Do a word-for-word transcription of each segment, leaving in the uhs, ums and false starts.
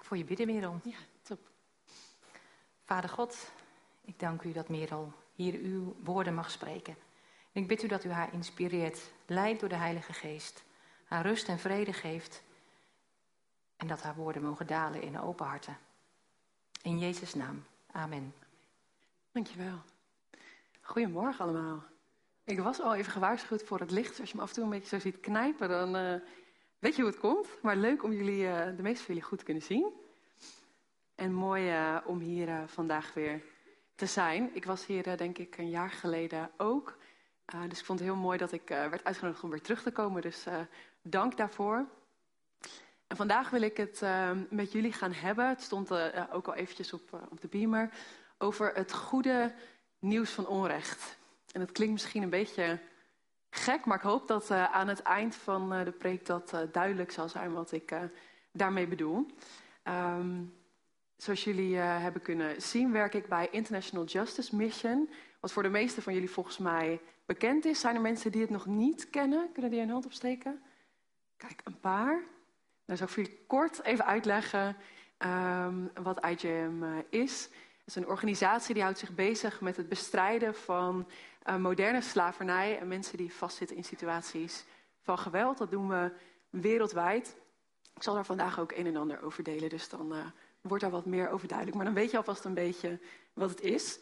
ik voor je bidden, Merel. Ja, top. Vader God, ik dank u dat Merel hier uw woorden mag spreken. En ik bid u dat u haar inspireert, leidt door de Heilige Geest, haar rust en vrede geeft en dat haar woorden mogen dalen in open harten. In Jezus' naam. Amen. Dankjewel. Goedemorgen allemaal. Ik was al even gewaarschuwd voor het licht. Dus als je me af en toe een beetje zo ziet knijpen, dan uh, weet je hoe het komt. Maar leuk om jullie, uh, de meeste van jullie goed te kunnen zien. En mooi uh, om hier uh, vandaag weer te zijn. Ik was hier uh, denk ik een jaar geleden ook. Uh, dus ik vond het heel mooi dat ik uh, werd uitgenodigd om weer terug te komen. Dus uh, dank daarvoor. En vandaag wil ik het uh, met jullie gaan hebben. Het stond uh, ook al eventjes op, uh, op de beamer. Over het goede nieuws van onrecht. En het klinkt misschien een beetje gek, maar ik hoop dat uh, aan het eind van uh, de preek dat uh, duidelijk zal zijn wat ik uh, daarmee bedoel. Um, zoals jullie uh, hebben kunnen zien, werk ik bij International Justice Mission. Wat voor de meeste van jullie volgens mij bekend is. Zijn er mensen die het nog niet kennen? Kunnen die een hand opsteken? Kijk, een paar. Dan zal ik voor jullie kort even uitleggen um, wat I J M uh, is. Het is een organisatie die houdt zich bezig met het bestrijden van uh, moderne slavernij en mensen die vastzitten in situaties van geweld. Dat doen we wereldwijd. Ik zal daar vandaag ook een en ander over delen, dus dan uh, wordt daar wat meer over duidelijk. Maar dan weet je alvast een beetje wat het is.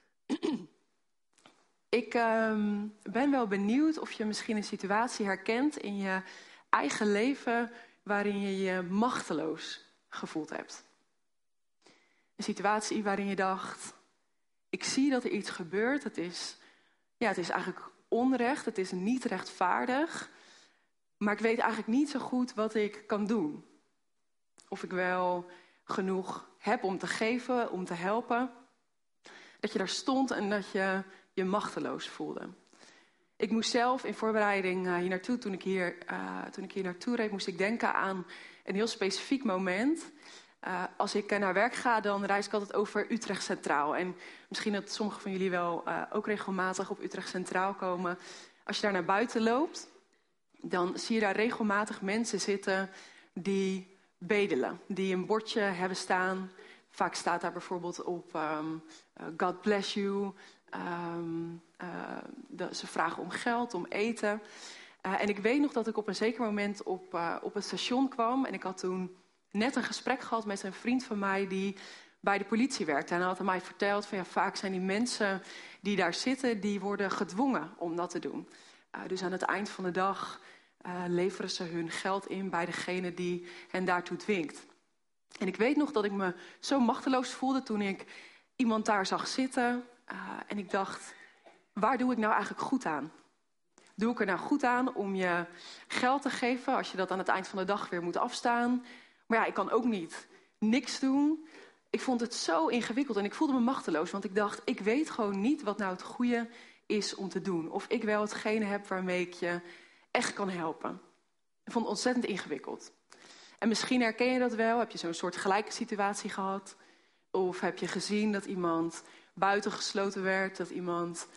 Ik um, ben wel benieuwd of je misschien een situatie herkent in je eigen leven waarin je je machteloos gevoeld hebt. Een situatie waarin je dacht, ik zie dat er iets gebeurt. Het is, ja, het is eigenlijk onrecht, het is niet rechtvaardig. Maar ik weet eigenlijk niet zo goed wat ik kan doen. Of ik wel genoeg heb om te geven, om te helpen. Dat je daar stond en dat je je machteloos voelde. Ik moest zelf in voorbereiding hier naartoe, toen ik hier, uh, toen ik hier naartoe reed, moest ik denken aan een heel specifiek moment. Uh, als ik naar werk ga, dan reis ik altijd over Utrecht Centraal. En misschien dat sommigen van jullie wel uh, ook regelmatig op Utrecht Centraal komen. Als je daar naar buiten loopt, dan zie je daar regelmatig mensen zitten die bedelen. Die een bordje hebben staan. Vaak staat daar bijvoorbeeld op um, uh, God bless you. Um, uh, de, ze vragen om geld, om eten. Uh, en ik weet nog dat ik op een zeker moment op, uh, op het station kwam. En ik had toen net een gesprek gehad met een vriend van mij die bij de politie werkte. En hij had mij verteld van ja, vaak zijn die mensen die daar zitten, die worden gedwongen om dat te doen. Uh, dus aan het eind van de dag uh, leveren ze hun geld in bij degene die hen daartoe dwingt. En ik weet nog dat ik me zo machteloos voelde toen ik iemand daar zag zitten. Uh, en ik dacht, waar doe ik nou eigenlijk goed aan? Doe ik er nou goed aan om je geld te geven als je dat aan het eind van de dag weer moet afstaan? Maar ja, ik kan ook niet niks doen. Ik vond het zo ingewikkeld en ik voelde me machteloos. Want ik dacht, ik weet gewoon niet wat nou het goede is om te doen. Of ik wel hetgene heb waarmee ik je echt kan helpen. Ik vond het ontzettend ingewikkeld. En misschien herken je dat wel. Heb je zo'n soort gelijke situatie gehad? Of heb je gezien dat iemand buitengesloten werd? Dat iemand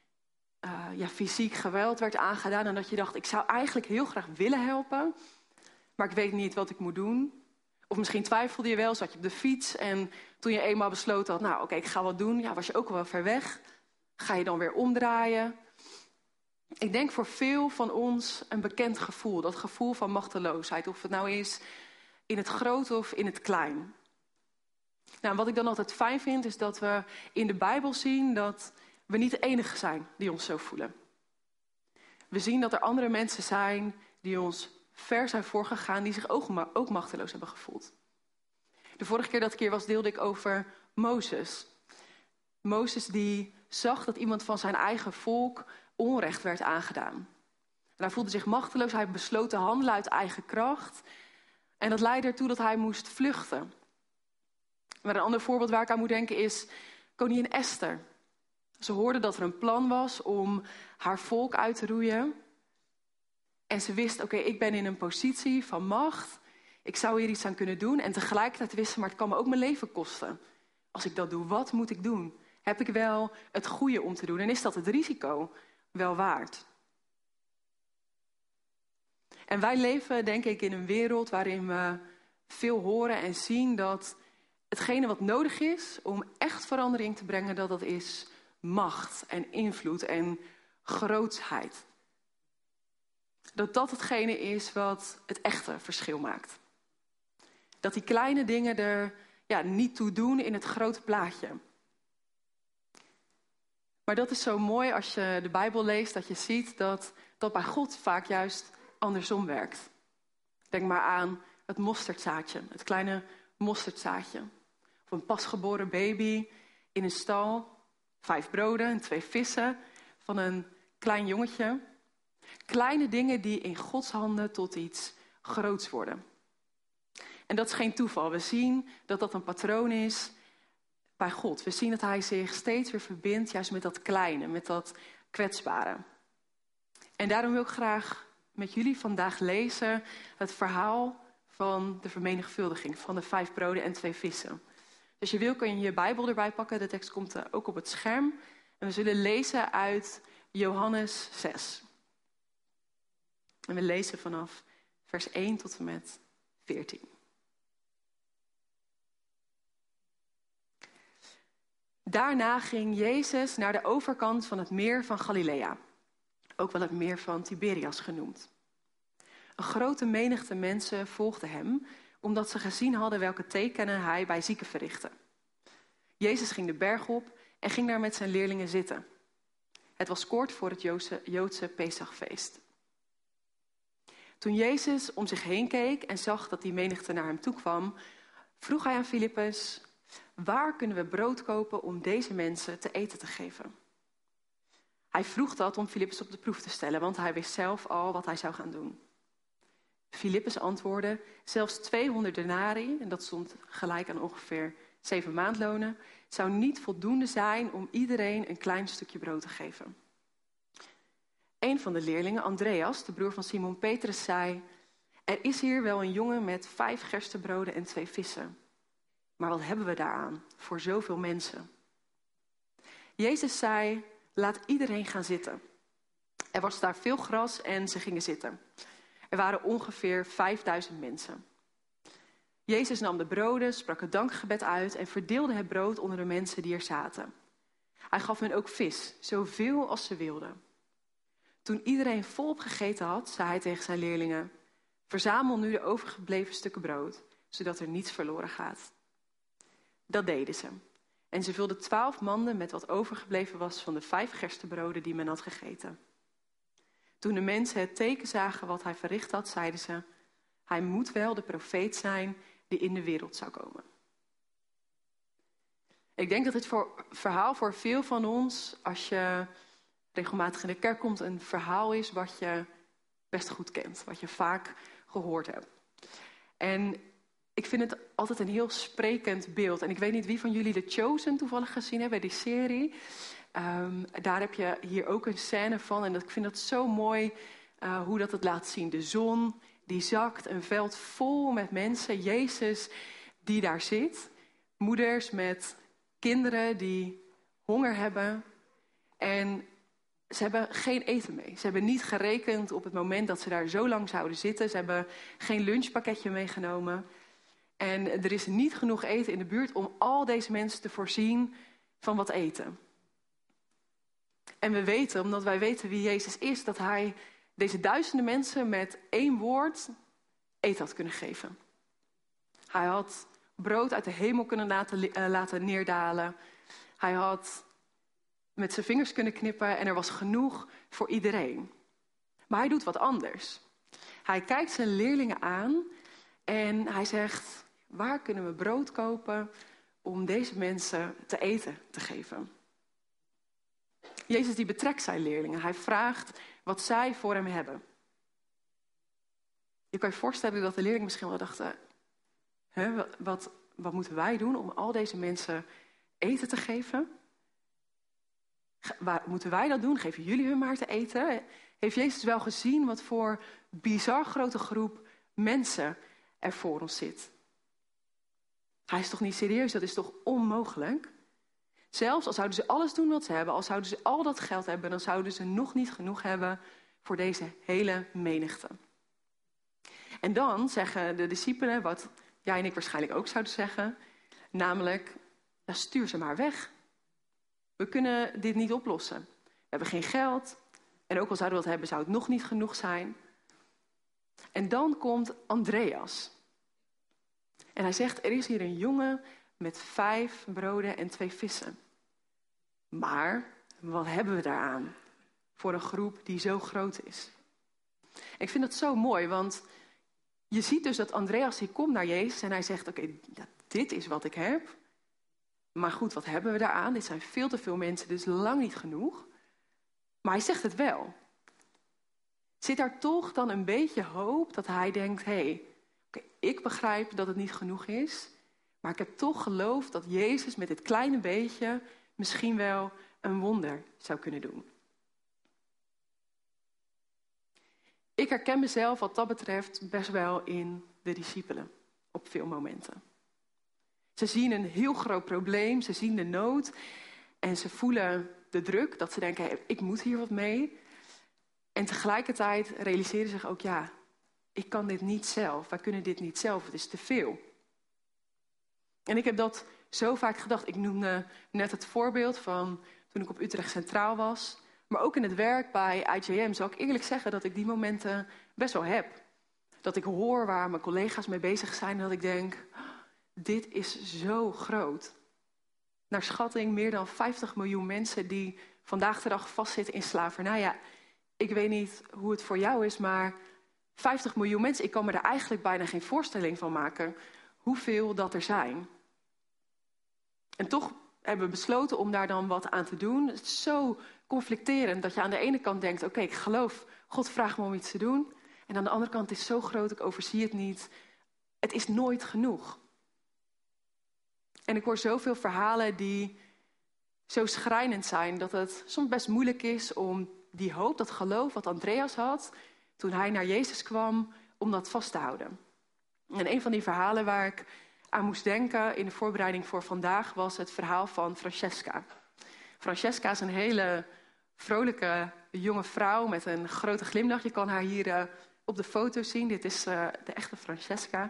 uh, ja, fysiek geweld werd aangedaan? En dat je dacht, ik zou eigenlijk heel graag willen helpen. Maar ik weet niet wat ik moet doen. Of misschien twijfelde je wel, zat je op de fiets. En toen je eenmaal besloten had, nou oké, okay, ik ga wat doen. Ja, was je ook wel ver weg. Ga je dan weer omdraaien? Ik denk voor veel van ons een bekend gevoel. Dat gevoel van machteloosheid. Of het nou is in het groot of in het klein. Nou, wat ik dan altijd fijn vind, is dat we in de Bijbel zien dat we niet de enige zijn die ons zo voelen. We zien dat er andere mensen zijn die ons ver zijn voorgegaan, die zich ook, ook machteloos hebben gevoeld. De vorige keer dat ik hier was, deelde ik over Mozes. Mozes die zag dat iemand van zijn eigen volk onrecht werd aangedaan. En hij voelde zich machteloos, hij besloot te handelen uit eigen kracht. En dat leidde ertoe dat hij moest vluchten. Maar een ander voorbeeld waar ik aan moet denken is koningin Esther. Ze hoorde dat er een plan was om haar volk uit te roeien. En ze wist, oké, okay, ik ben in een positie van macht. Ik zou hier iets aan kunnen doen. En tegelijkertijd wist ze, maar het kan me ook mijn leven kosten. Als ik dat doe, wat moet ik doen? Heb ik wel het goede om te doen? En is dat het risico wel waard? En wij leven, denk ik, in een wereld waarin we veel horen en zien dat hetgene wat nodig is om echt verandering te brengen, dat dat is macht en invloed en grootsheid. Dat dat hetgene is wat het echte verschil maakt. Dat die kleine dingen er ja, niet toe doen in het grote plaatje. Maar dat is zo mooi als je de Bijbel leest, dat je ziet dat dat bij God vaak juist andersom werkt. Denk maar aan het mosterdzaadje, het kleine mosterdzaadje. Of een pasgeboren baby in een stal, vijf broden en twee vissen van een klein jongetje. Kleine dingen die in Gods handen tot iets groots worden. En dat is geen toeval. We zien dat dat een patroon is bij God. We zien dat hij zich steeds weer verbindt juist met dat kleine, met dat kwetsbare. En daarom wil ik graag met jullie vandaag lezen het verhaal van de vermenigvuldiging van de vijf broden en twee vissen. Dus je wil kun je je Bijbel erbij pakken. De tekst komt ook op het scherm. En we zullen lezen uit Johannes zes. En we lezen vanaf vers één tot en met veertien. Daarna ging Jezus naar de overkant van het meer van Galilea. Ook wel het meer van Tiberias genoemd. Een grote menigte mensen volgde hem, omdat ze gezien hadden welke tekenen hij bij zieken verrichtte. Jezus ging de berg op en ging daar met zijn leerlingen zitten. Het was kort voor het Joodse, Joodse Pesachfeest. Toen Jezus om zich heen keek en zag dat die menigte naar hem toe kwam, vroeg hij aan Filippus: waar kunnen we brood kopen om deze mensen te eten te geven? Hij vroeg dat om Filippus op de proef te stellen, want hij wist zelf al wat hij zou gaan doen. Filippus antwoordde: zelfs tweehonderd denari, en dat stond gelijk aan ongeveer zeven maandlonen, zou niet voldoende zijn om iedereen een klein stukje brood te geven. Een van de leerlingen, Andreas, de broer van Simon Petrus, zei: er is hier wel een jongen met vijf gerstebroden en twee vissen. Maar wat hebben we daaraan voor zoveel mensen? Jezus zei: laat iedereen gaan zitten. Er was daar veel gras en ze gingen zitten. Er waren ongeveer vijfduizend mensen. Jezus nam de broden, sprak het dankgebed uit en verdeelde het brood onder de mensen die er zaten. Hij gaf hen ook vis, zoveel als ze wilden. Toen iedereen volop gegeten had, zei hij tegen zijn leerlingen: verzamel nu de overgebleven stukken brood, zodat er niets verloren gaat. Dat deden ze. En ze vulden twaalf manden met wat overgebleven was van de vijf gerstebroden die men had gegeten. Toen de mensen het teken zagen wat hij verricht had, zeiden ze: hij moet wel de profeet zijn die in de wereld zou komen. Ik denk dat dit voor, verhaal voor veel van ons, als je regelmatig in de kerk komt, een verhaal is wat je best goed kent. Wat je vaak gehoord hebt. En ik vind het altijd een heel sprekend beeld. En ik weet niet wie van jullie The Chosen toevallig gezien hebben, die serie. Um, daar heb je hier ook een scène van. En dat, ik vind dat zo mooi uh, hoe dat het laat zien. De zon die zakt, een veld vol met mensen. Jezus die daar zit. Moeders met kinderen die honger hebben. En ze hebben geen eten mee. Ze hebben niet gerekend op het moment dat ze daar zo lang zouden zitten. Ze hebben geen lunchpakketje meegenomen. En er is niet genoeg eten in de buurt om al deze mensen te voorzien van wat eten. En we weten, omdat wij weten wie Jezus is, dat hij deze duizenden mensen met één woord eten had kunnen geven. Hij had brood uit de hemel kunnen laten, uh, laten neerdalen. Hij had met zijn vingers kunnen knippen en er was genoeg voor iedereen. Maar hij doet wat anders. Hij kijkt zijn leerlingen aan en hij zegt: waar kunnen we brood kopen om deze mensen te eten te geven? Jezus die betrekt zijn leerlingen. Hij vraagt wat zij voor hem hebben. Je kan je voorstellen dat de leerlingen misschien wel dachten: Huh, wat, wat, wat moeten wij doen om al deze mensen eten te geven? Waar, moeten wij dat doen? Geven jullie hun maar te eten? Heeft Jezus wel gezien wat voor bizar grote groep mensen er voor ons zit? Hij is toch niet serieus? Dat is toch onmogelijk? Zelfs al zouden ze alles doen wat ze hebben, al zouden ze al dat geld hebben, dan zouden ze nog niet genoeg hebben voor deze hele menigte. En dan zeggen de discipelen, wat jij en ik waarschijnlijk ook zouden zeggen. Namelijk, ja, stuur ze maar weg. We kunnen dit niet oplossen. We hebben geen geld. En ook al zouden we dat hebben, zou het nog niet genoeg zijn. En dan komt Andreas. En hij zegt, er is hier een jongen met vijf broden en twee vissen. Maar wat hebben we daaraan voor een groep die zo groot is? En ik vind dat zo mooi, want je ziet dus dat Andreas die komt naar Jezus en hij zegt, oké, okay, ja, dit is wat ik heb. Maar goed, wat hebben we daaraan? Dit zijn veel te veel mensen, dus lang niet genoeg. Maar hij zegt het wel. Zit daar toch dan een beetje hoop dat hij denkt, hé, hey, okay, ik begrijp dat het niet genoeg is. Maar ik heb toch geloof dat Jezus met dit kleine beetje misschien wel een wonder zou kunnen doen. Ik herken mezelf wat dat betreft best wel in de discipelen op veel momenten. Ze zien een heel groot probleem, ze zien de nood en ze voelen de druk dat ze denken, hey, ik moet hier wat mee. En tegelijkertijd realiseren ze zich ook, ja, ik kan dit niet zelf, wij kunnen dit niet zelf, het is te veel. En ik heb dat zo vaak gedacht. Ik noemde net het voorbeeld van toen ik op Utrecht Centraal was. Maar ook in het werk bij I J M zal ik eerlijk zeggen dat ik die momenten best wel heb. Dat ik hoor waar mijn collega's mee bezig zijn en dat ik denk, dit is zo groot. Naar schatting meer dan vijftig miljoen mensen die vandaag de dag vastzitten in slavernij. Ja, ik weet niet hoe het voor jou is, maar vijftig miljoen mensen, ik kan me daar eigenlijk bijna geen voorstelling van maken hoeveel dat er zijn. En toch hebben we besloten om daar dan wat aan te doen. Het is zo conflicterend dat je aan de ene kant denkt, oké, okay, ik geloof, God vraagt me om iets te doen. En aan de andere kant, het is zo groot, ik overzie het niet. Het is nooit genoeg. En ik hoor zoveel verhalen die zo schrijnend zijn, dat het soms best moeilijk is om die hoop, dat geloof wat Andreas had, toen hij naar Jezus kwam, om dat vast te houden. En een van die verhalen waar ik aan moest denken in de voorbereiding voor vandaag was het verhaal van Francesca. Francesca is een hele vrolijke jonge vrouw met een grote glimlach. Je kan haar hier uh, op de foto zien. Dit is uh, de echte Francesca.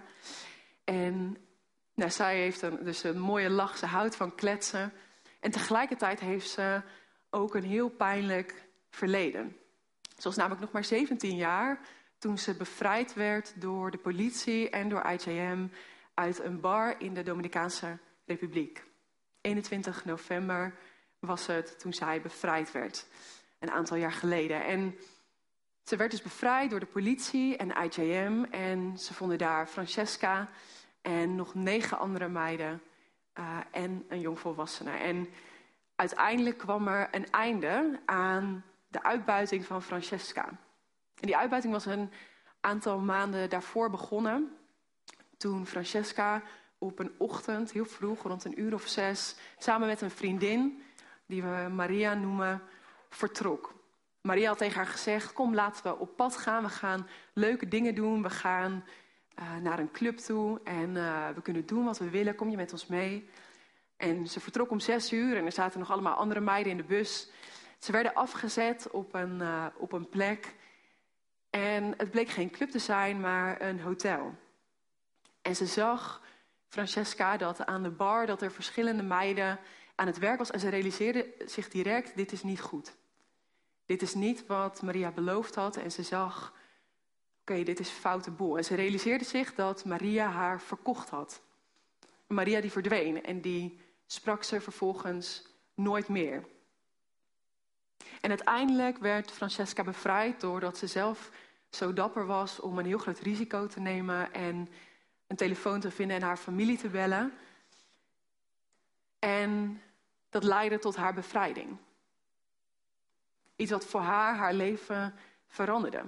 En nou, zij heeft een, dus een mooie lach. Ze houdt van kletsen. En tegelijkertijd heeft ze ook een heel pijnlijk verleden. Ze was namelijk nog maar zeventien jaar toen ze bevrijd werd door de politie en door I J M uit een bar in de Dominicaanse Republiek. eenentwintig november was het toen zij bevrijd werd, een aantal jaar geleden. En ze werd dus bevrijd door de politie en I J M en ze vonden daar Francesca en nog negen andere meiden uh, en een jongvolwassene. En uiteindelijk kwam er een einde aan de uitbuiting van Francesca. En die uitbuiting was een aantal maanden daarvoor begonnen, toen Francesca op een ochtend, heel vroeg, rond een uur of zes, samen met een vriendin, die we Maria noemen, vertrok. Maria had tegen haar gezegd, kom laten we op pad gaan, we gaan leuke dingen doen, we gaan uh, naar een club toe en uh, we kunnen doen wat we willen, kom je met ons mee? En ze vertrok om zes uur en er zaten nog allemaal andere meiden in de bus. Ze werden afgezet op een, uh, op een plek en het bleek geen club te zijn, maar een hotel. En ze zag, Francesca, dat aan de bar dat er verschillende meiden aan het werk was. En ze realiseerde zich direct, dit is niet goed. Dit is niet wat Maria beloofd had. En ze zag, oké, okay, dit is foute boel. En ze realiseerde zich dat Maria haar verkocht had. Maria die verdween en die sprak ze vervolgens nooit meer. En uiteindelijk werd Francesca bevrijd doordat ze zelf zo dapper was om een heel groot risico te nemen en een telefoon te vinden en haar familie te bellen. En dat leidde tot haar bevrijding. Iets wat voor haar haar leven veranderde.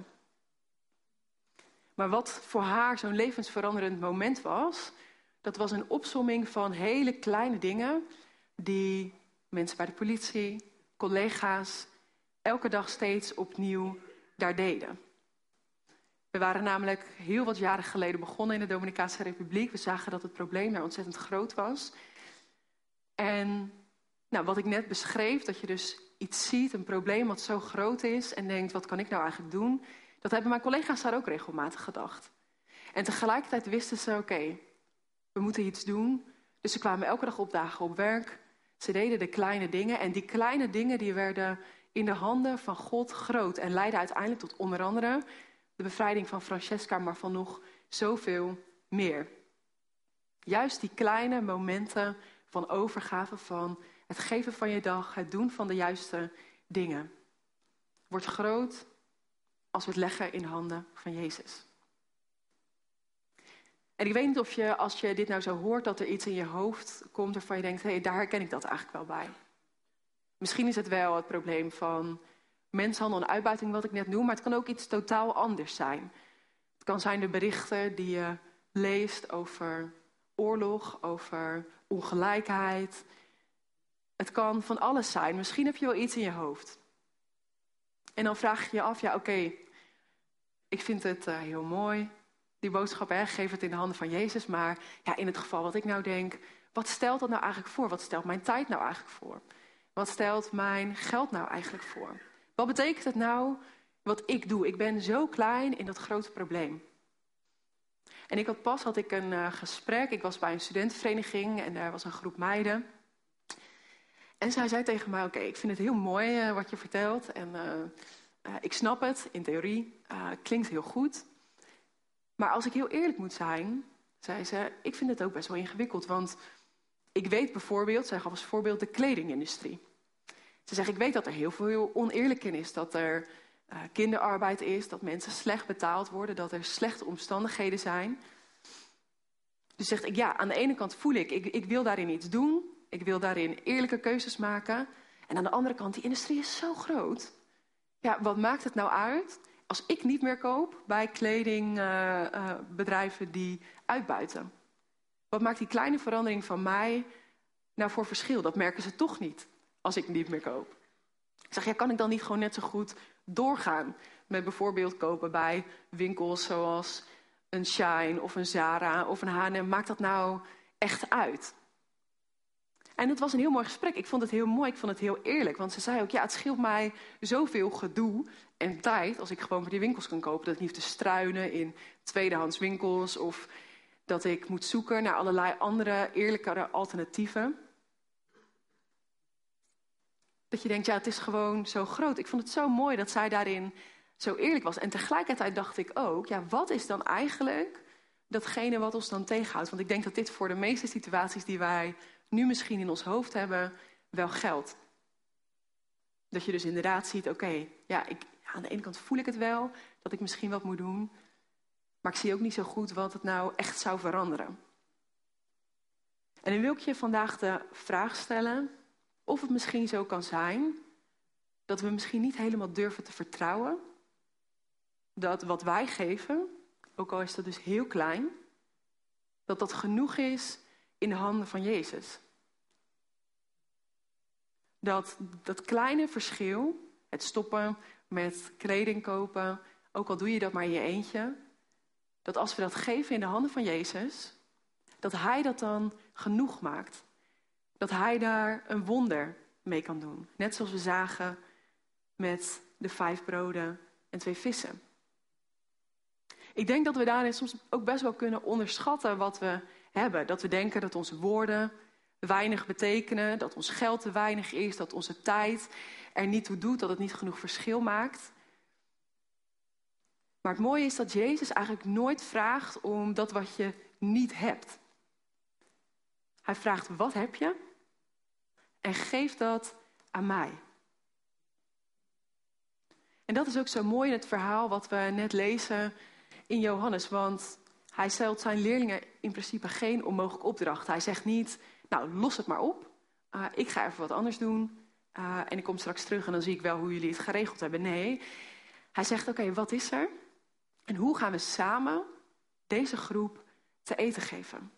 Maar wat voor haar zo'n levensveranderend moment was, dat was een opsomming van hele kleine dingen die mensen bij de politie, collega's, elke dag steeds opnieuw daar deden. We waren namelijk heel wat jaren geleden begonnen in de Dominicaanse Republiek. We zagen dat het probleem daar ontzettend groot was. En nou, wat ik net beschreef, dat je dus iets ziet, een probleem wat zo groot is en denkt, wat kan ik nou eigenlijk doen? Dat hebben mijn collega's daar ook regelmatig gedacht. En tegelijkertijd wisten ze, oké, okay, we moeten iets doen. Dus ze kwamen elke dag opdagen op werk. Ze deden de kleine dingen. En die kleine dingen die werden in de handen van God groot. En leidden uiteindelijk tot onder andere de bevrijding van Francesca, maar van nog zoveel meer. Juist die kleine momenten van overgave, van het geven van je dag, het doen van de juiste dingen, wordt groot als we het leggen in de handen van Jezus. En ik weet niet of je, als je dit nou zo hoort, dat er iets in je hoofd komt waarvan je denkt, hé, hey, daar herken ik dat eigenlijk wel bij. Misschien is het wel het probleem van mensenhandel en uitbuiting wat ik net noem, maar het kan ook iets totaal anders zijn. Het kan zijn de berichten die je leest over oorlog, over ongelijkheid. Het kan van alles zijn. Misschien heb je wel iets in je hoofd. En dan vraag je je af, ja oké, okay, ik vind het uh, heel mooi, die boodschap, hè, geef het in de handen van Jezus. Maar ja, in het geval wat ik nou denk, wat stelt dat nou eigenlijk voor? Wat stelt mijn tijd nou eigenlijk voor? Wat stelt mijn geld nou eigenlijk voor? Wat betekent het nou wat ik doe? Ik ben zo klein in dat grote probleem. En ik had pas had ik een uh, gesprek. Ik was bij een studentenvereniging en daar was een groep meiden. En zij zei tegen mij, oké, okay, ik vind het heel mooi uh, wat je vertelt. En uh, uh, ik snap het, in theorie. Uh, klinkt heel goed. Maar als ik heel eerlijk moet zijn, zei ze, ik vind het ook best wel ingewikkeld. Want ik weet bijvoorbeeld, zij gaf als voorbeeld de kledingindustrie. Ze zegt, ik weet dat er heel veel oneerlijk in is. Dat er uh, kinderarbeid is, dat mensen slecht betaald worden, dat er slechte omstandigheden zijn. Dus zegt ik, ja, aan de ene kant voel ik, ik, ik wil daarin iets doen. Ik wil daarin eerlijke keuzes maken. En aan de andere kant, die industrie is zo groot. Ja, wat maakt het nou uit als ik niet meer koop bij kledingbedrijven uh, uh, die uitbuiten? Wat maakt die kleine verandering van mij nou voor verschil? Dat merken ze toch niet als ik niet meer koop. Ik zeg, ja, kan ik dan niet gewoon net zo goed doorgaan met bijvoorbeeld kopen bij winkels zoals een Shine of een Zara of een H en M? Maakt dat nou echt uit? En het was een heel mooi gesprek. Ik vond het heel mooi, ik vond het heel eerlijk. Want ze zei ook, ja, het scheelt mij zoveel gedoe en tijd als ik gewoon bij die winkels kan kopen. Dat ik niet hoef te struinen in tweedehands winkels of dat ik moet zoeken naar allerlei andere eerlijkere alternatieven. Dat je denkt, ja, het is gewoon zo groot. Ik vond het zo mooi dat zij daarin zo eerlijk was. En tegelijkertijd dacht ik ook, ja, wat is dan eigenlijk datgene wat ons dan tegenhoudt? Want ik denk dat dit voor de meeste situaties die wij nu misschien in ons hoofd hebben, wel geldt. Dat je dus inderdaad ziet, oké, okay, ja, ik, ja, aan de ene kant voel ik het wel, dat ik misschien wat moet doen. Maar ik zie ook niet zo goed wat het nou echt zou veranderen. En dan wil ik je vandaag de vraag stellen of het misschien zo kan zijn dat we misschien niet helemaal durven te vertrouwen dat wat wij geven, ook al is dat dus heel klein, dat dat genoeg is in de handen van Jezus. Dat dat kleine verschil, het stoppen met kleding kopen, ook al doe je dat maar in je eentje, dat als we dat geven in de handen van Jezus, dat Hij dat dan genoeg maakt. Dat Hij daar een wonder mee kan doen. Net zoals we zagen met de vijf broden en twee vissen. Ik denk dat we daarin soms ook best wel kunnen onderschatten wat we hebben. Dat we denken dat onze woorden weinig betekenen, dat ons geld te weinig is, dat onze tijd er niet toe doet, dat het niet genoeg verschil maakt. Maar het mooie is dat Jezus eigenlijk nooit vraagt om dat wat je niet hebt. Hij vraagt, wat heb je? En geef dat aan mij. En dat is ook zo mooi in het verhaal wat we net lezen in Johannes. Want hij stelt zijn leerlingen in principe geen onmogelijke opdracht. Hij zegt niet, nou los het maar op. Uh, ik ga even wat anders doen. Uh, en ik kom straks terug en dan zie ik wel hoe jullie het geregeld hebben. Nee, hij zegt, oké, okay, wat is er? En hoe gaan we samen deze groep te eten geven?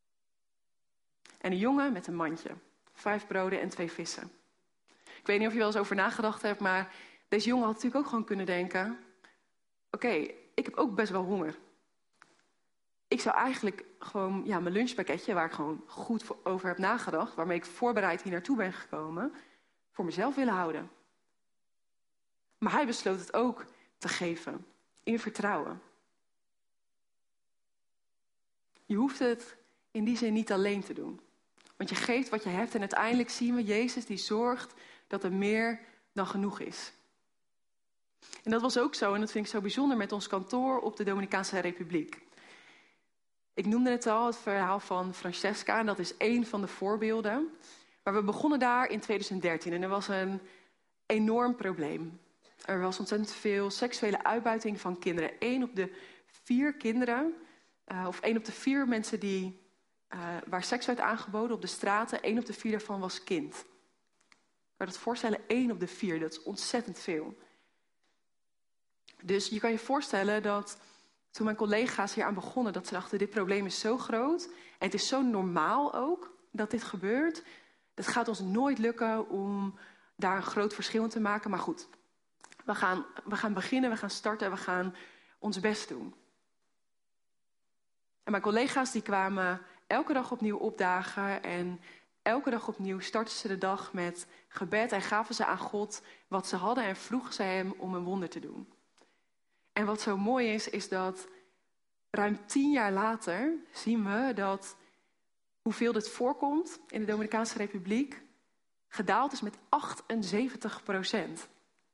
En een jongen met een mandje. Vijf broden en twee vissen. Ik weet niet of je wel eens over nagedacht hebt, maar deze jongen had natuurlijk ook gewoon kunnen denken, oké, okay, ik heb ook best wel honger. Ik zou eigenlijk gewoon ja, mijn lunchpakketje, waar ik gewoon goed voor over heb nagedacht, waarmee ik voorbereid hier naartoe ben gekomen, voor mezelf willen houden. Maar hij besloot het ook te geven, in vertrouwen. Je hoeft het in die zin niet alleen te doen. Want je geeft wat je hebt en uiteindelijk zien we Jezus die zorgt dat er meer dan genoeg is. En dat was ook zo, en dat vind ik zo bijzonder, met ons kantoor op de Dominicaanse Republiek. Ik noemde het al, het verhaal van Francesca, en dat is één van de voorbeelden. Maar we begonnen daar in twintig dertien en er was een enorm probleem. Er was ontzettend veel seksuele uitbuiting van kinderen. Eén op de vier kinderen, uh, of één op de vier mensen die, uh, waar seks werd aangeboden op de straten, één op de vier daarvan was kind. Ik kan het voorstellen, één op de vier, dat is ontzettend veel. Dus je kan je voorstellen dat toen mijn collega's hier aan begonnen, dat ze dachten, dit probleem is zo groot en het is zo normaal ook dat dit gebeurt. Het gaat ons nooit lukken om daar een groot verschil in te maken. Maar goed, we gaan, we gaan beginnen, we gaan starten, we gaan ons best doen. En mijn collega's die kwamen elke dag opnieuw opdagen en elke dag opnieuw startten ze de dag met gebed en gaven ze aan God wat ze hadden en vroegen ze hem om een wonder te doen. En wat zo mooi is, is dat ruim tien jaar later zien we dat hoeveel dit voorkomt in de Dominicaanse Republiek gedaald is met achtenzeventig procent.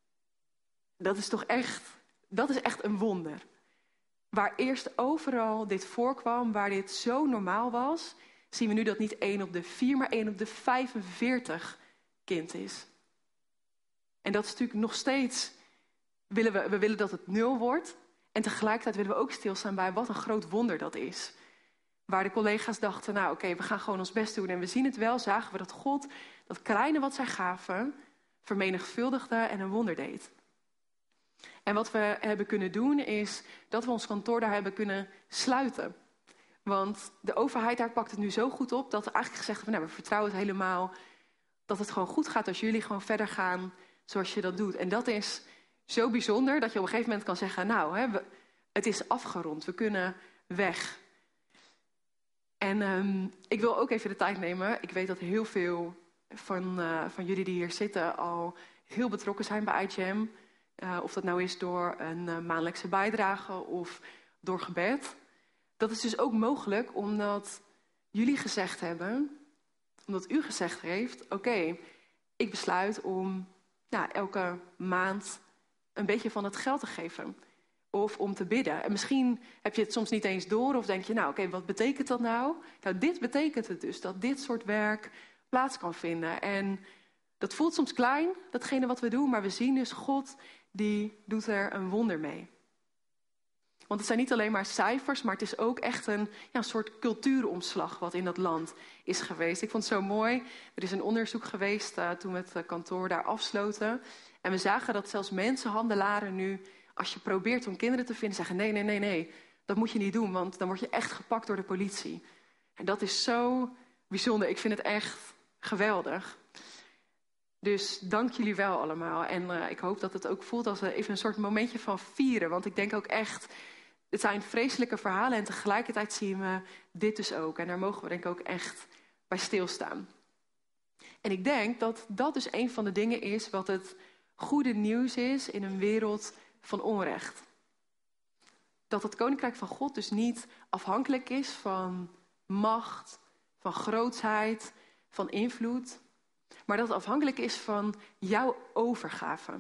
Dat is toch echt, dat is echt een wonder. Waar eerst overal dit voorkwam, waar dit zo normaal was, zien we nu dat niet één op de vier, maar één op de vijfenveertig kind is. En dat is natuurlijk nog steeds, willen we, we willen dat het nul wordt. En tegelijkertijd willen we ook stilstaan bij wat een groot wonder dat is. Waar de collega's dachten, nou oké, okay, we gaan gewoon ons best doen. En we zien het wel, zagen we dat God dat kleine wat zij gaven vermenigvuldigde en een wonder deed. En wat we hebben kunnen doen is dat we ons kantoor daar hebben kunnen sluiten. Want de overheid daar pakt het nu zo goed op dat we eigenlijk gezegd hebben, nou, we vertrouwen het helemaal dat het gewoon goed gaat als jullie gewoon verder gaan zoals je dat doet. En dat is zo bijzonder dat je op een gegeven moment kan zeggen, nou, hè, we, het is afgerond, we kunnen weg. En um, ik wil ook even de tijd nemen. Ik weet dat heel veel van, uh, van jullie die hier zitten al heel betrokken zijn bij I G M. Uh, of dat nou is door een uh, maandelijkse bijdrage of door gebed. Dat is dus ook mogelijk omdat jullie gezegd hebben, omdat u gezegd heeft, oké, okay, ik besluit om nou, elke maand een beetje van het geld te geven. Of om te bidden. En misschien heb je het soms niet eens door of denk je, nou oké, okay, wat betekent dat nou? Nou, dit betekent het dus, dat dit soort werk plaats kan vinden. En dat voelt soms klein, datgene wat we doen, maar we zien dus God, die doet er een wonder mee. Want het zijn niet alleen maar cijfers, maar het is ook echt een, ja, een soort cultuuromslag wat in dat land is geweest. Ik vond het zo mooi. Er is een onderzoek geweest uh, toen we het kantoor daar afsloten. En we zagen dat zelfs mensenhandelaren nu, als je probeert om kinderen te vinden, zeggen nee, nee, nee, nee. Dat moet je niet doen, want dan word je echt gepakt door de politie. En dat is zo bijzonder. Ik vind het echt geweldig. Dus dank jullie wel allemaal. En uh, ik hoop dat het ook voelt als even een soort momentje van vieren. Want ik denk ook echt, het zijn vreselijke verhalen en tegelijkertijd zien we dit dus ook. En daar mogen we denk ik ook echt bij stilstaan. En ik denk dat dat dus een van de dingen is wat het goede nieuws is in een wereld van onrecht. Dat het koninkrijk van God dus niet afhankelijk is van macht, van grootsheid, van invloed. Maar dat het afhankelijk is van jouw overgave.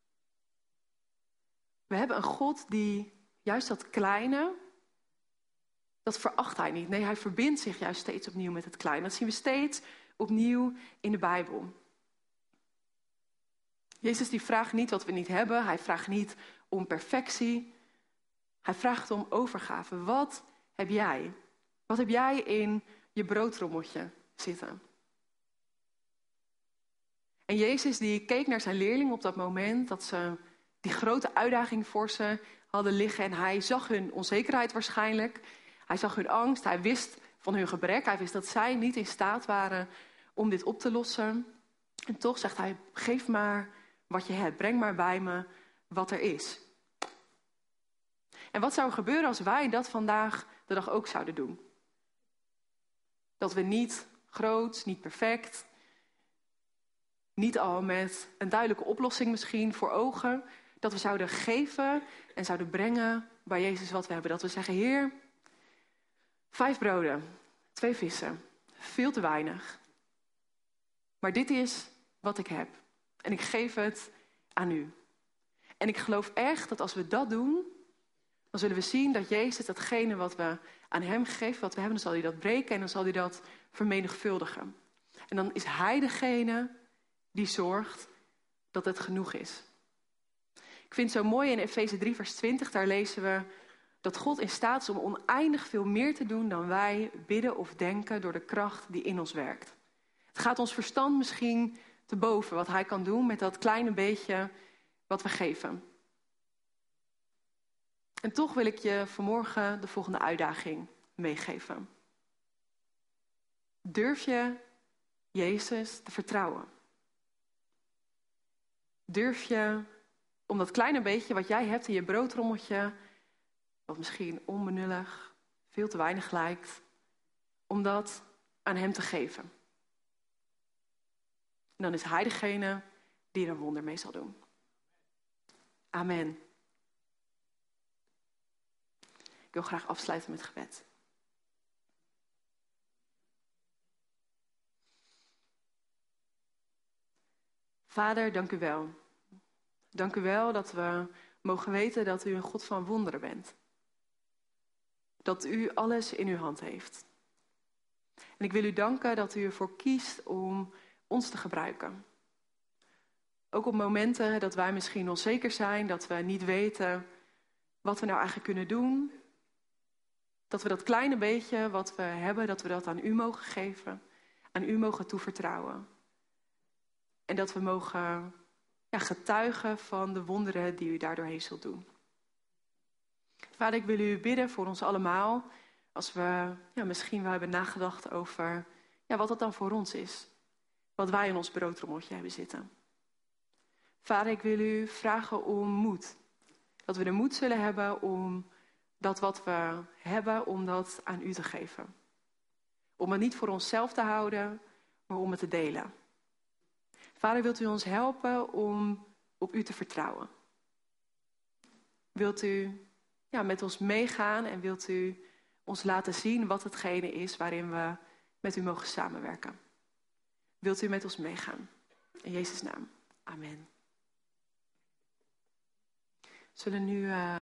We hebben een God die juist dat kleine, dat veracht hij niet. Nee, hij verbindt zich juist steeds opnieuw met het kleine. Dat zien we steeds opnieuw in de Bijbel. Jezus die vraagt niet wat we niet hebben. Hij vraagt niet om perfectie. Hij vraagt om overgave. Wat heb jij? Wat heb jij in je broodrommeltje zitten? En Jezus die keek naar zijn leerlingen op dat moment dat ze die grote uitdaging voor ze hadden liggen. En hij zag hun onzekerheid waarschijnlijk. Hij zag hun angst. Hij wist van hun gebrek. Hij wist dat zij niet in staat waren om dit op te lossen. En toch zegt hij, geef maar wat je hebt. Breng maar bij me wat er is. En wat zou er gebeuren als wij dat vandaag de dag ook zouden doen? Dat we niet groot, niet perfect, niet al met een duidelijke oplossing misschien voor ogen, dat we zouden geven en zouden brengen bij Jezus wat we hebben. Dat we zeggen, Heer, vijf broden, Twee vissen. Veel te weinig. Maar dit is wat ik heb. En ik geef het aan u. En ik geloof echt dat als we dat doen, dan zullen we zien dat Jezus datgene wat we aan hem geven, wat we hebben, dan zal hij dat breken en dan zal hij dat vermenigvuldigen. En dan is hij degene die zorgt dat het genoeg is. Ik vind het zo mooi in Efeze drie vers twintig, daar lezen we dat God in staat is om oneindig veel meer te doen dan wij bidden of denken door de kracht die in ons werkt. Het gaat ons verstand misschien te boven wat hij kan doen met dat kleine beetje wat we geven. En toch wil ik je vanmorgen de volgende uitdaging meegeven. Durf je Jezus te vertrouwen? Durf je om dat kleine beetje wat jij hebt in je broodrommeltje, wat misschien onbenullig, veel te weinig lijkt, om dat aan hem te geven? En dan is hij degene die er een wonder mee zal doen. Amen. Ik wil graag afsluiten met gebed. Vader, dank u wel. Dank u wel dat we mogen weten dat u een God van wonderen bent. Dat u alles in uw hand heeft. En ik wil u danken dat u ervoor kiest om ons te gebruiken. Ook op momenten dat wij misschien onzeker zijn, dat we niet weten wat we nou eigenlijk kunnen doen. Dat we dat kleine beetje wat we hebben, dat we dat aan u mogen geven. Aan u mogen toevertrouwen. En dat we mogen ja, getuigen van de wonderen die u daardoorheen zult doen. Vader, ik wil u bidden voor ons allemaal. Als we ja, misschien wel hebben nagedacht over ja, wat dat dan voor ons is. Wat wij in ons broodrommeltje hebben zitten. Vader, ik wil u vragen om moed. Dat we de moed zullen hebben om dat wat we hebben, om dat aan u te geven. Om het niet voor onszelf te houden, maar om het te delen. Vader, wilt u ons helpen om op u te vertrouwen? Wilt u ja, met ons meegaan en wilt u ons laten zien wat hetgene is waarin we met u mogen samenwerken? Wilt u met ons meegaan? In Jezus' naam. Amen. Zullen nu... Uh...